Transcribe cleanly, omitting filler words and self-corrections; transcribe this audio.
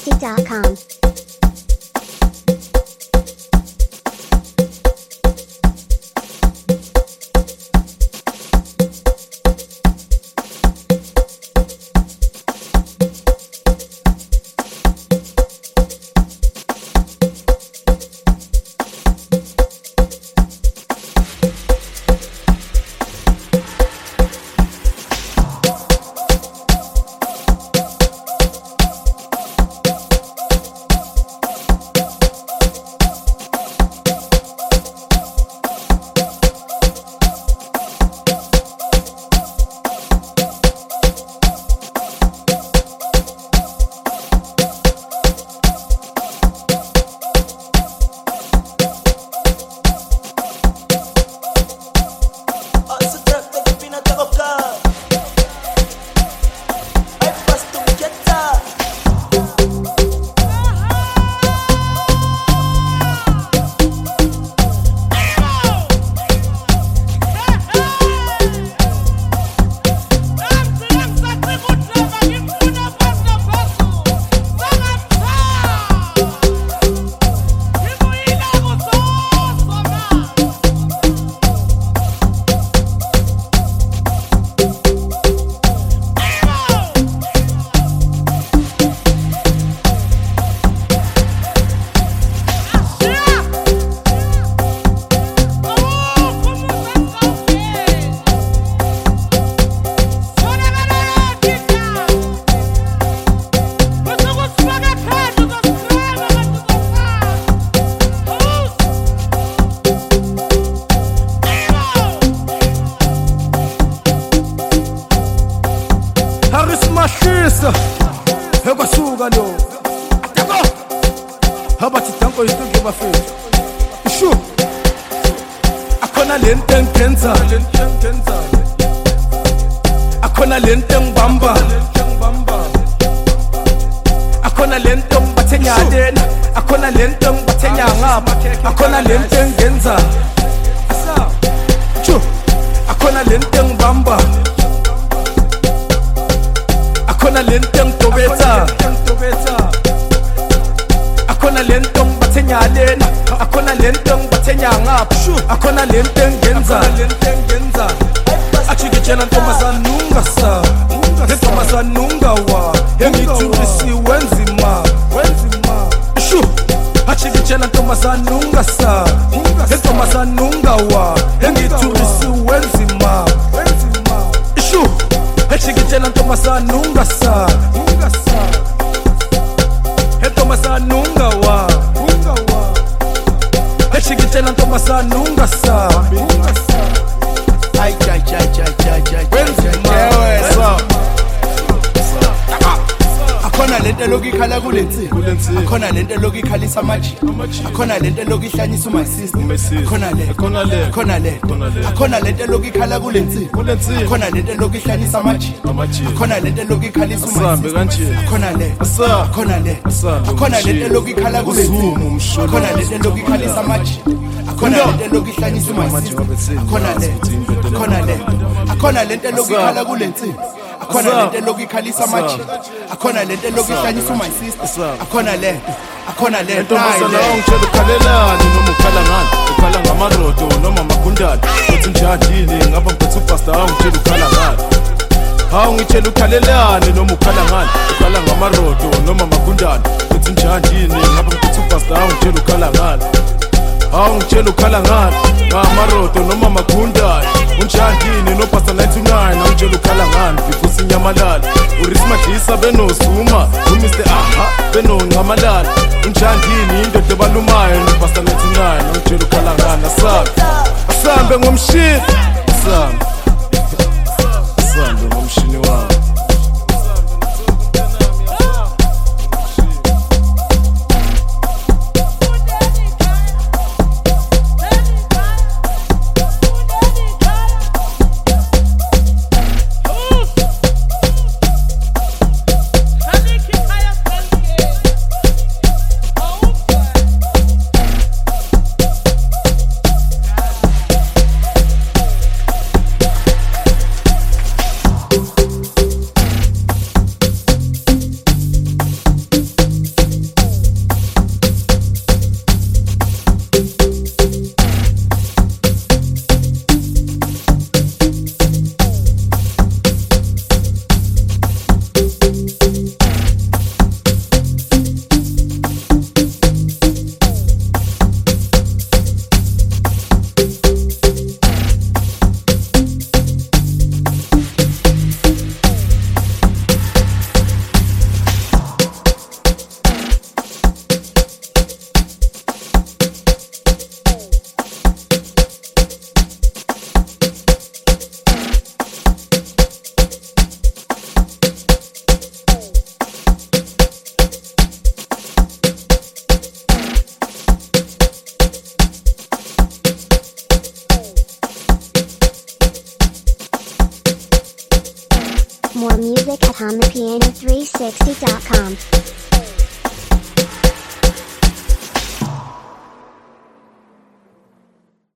DJMusty.com. Hebasuka lo Atako Habathi tanko isike bafethu Ishu Akhona lento engenza Akhona lento engibamba Akhona lento ngibathenyalena Akhona lento ngibathenya ngapha Akhona lento engenza Chu Akhona lento engibamba Akhona lento ngidobetha Akhona lento ngibathenyalena Akhona lento ngibathenya ngapha Akhona lento engenza Achikitshela ntombazana ungasa Ntombazana ungawa Engithulisi wenzima Shu Achikitshela ntombazana ungasa Ntombazana ungawa Engithulisi wenzima Shu Achikitshela ntombazana ungasa Ntombazana ungawa Achikitshela ntombazana ungasa Akhona lento lokikhala kulensi Akhona lento lokikhalisa amaji Akhona lento lokihlanyisa my sister Akhona lento lokikhala kulensi Akhona lento lokihlanyisa amaji Akhona lento lokikhalisa my sister Akhona lento lokikhala kulensi Akhona lento lokikhalisa amaji Akhona lento lokihlanyisa my sister Akhona lento lokikhala kulensi Akhona lento lokikhalisa amaji Akhona lento lokihlanyisa my sister Akhona lento ntombazana ungitshela ukhalelani noma ukhala ngani ukhala ngamarodo noma amagundane uthi njani ngapha ngiphethe upasta ungitshela ukhala ngani Ngitshela ukhalelani noma ukhala ngani ukhala ngamarodo noma amagundane uthi njani ngapha ngiphethe upasta ungitshela ukhala ngani Ngitshela ukhala ngani ngamarodo noma amagundane unjani no pasta 99 ngitshela ukhala ngani bifusi nyamalala urismadlisa benosuma uMr aha benoncamalala unjani indoda ebalumayo no pasta 99 ngitshela ukhala ngani asambe ngomshini asambe ngomshini wami More music at HamaPiano360.com.